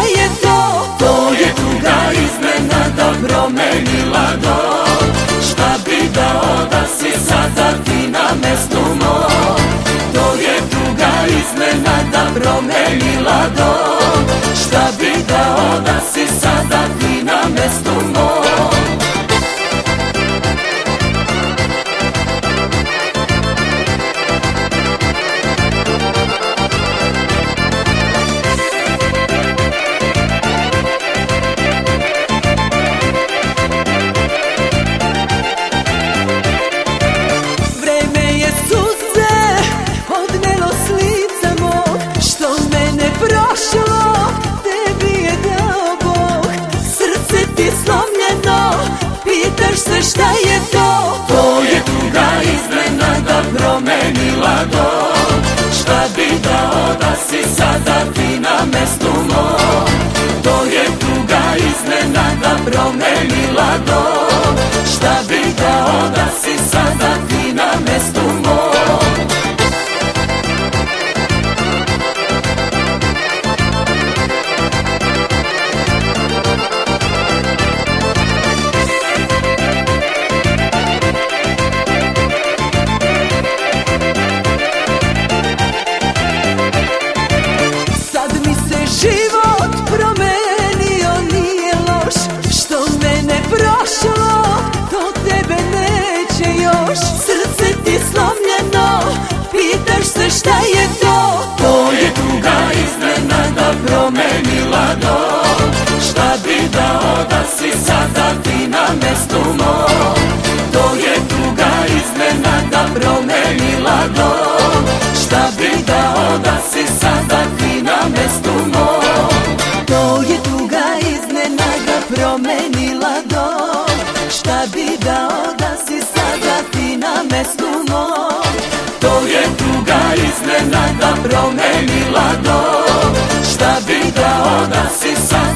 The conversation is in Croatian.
je to? To je tuga iznenada promenila dom. Šta bi dao da si sada ti na mestu mom? To je tuga iznenada promenila dom. Šta bi dao da si sada ti na mestu mom? Pitaš se šta je to? To je tuga iznenada promenila dom. Šta bi dao da si sada ti na mestu mom? To je tuga iznenada promenila dom. Šta bi dao da si sada ti na mestu mom? Život promenio, nije loš. Što mene prošlo, to tebe neće još. Srce ti slomljeno, pitaš se šta je to? To je tuga iznenada promenila dom. Šta bi dao da si sada ti na mestu mom? To je tuga iznenada promenila dom. Šta bi dao da si sada ti na mestu mom? To je tuga iznenada promenila dom. Šta bi dao da si sada ti na mestu mom? To je tuga iznenada promenila dom. Šta bi dao da si sada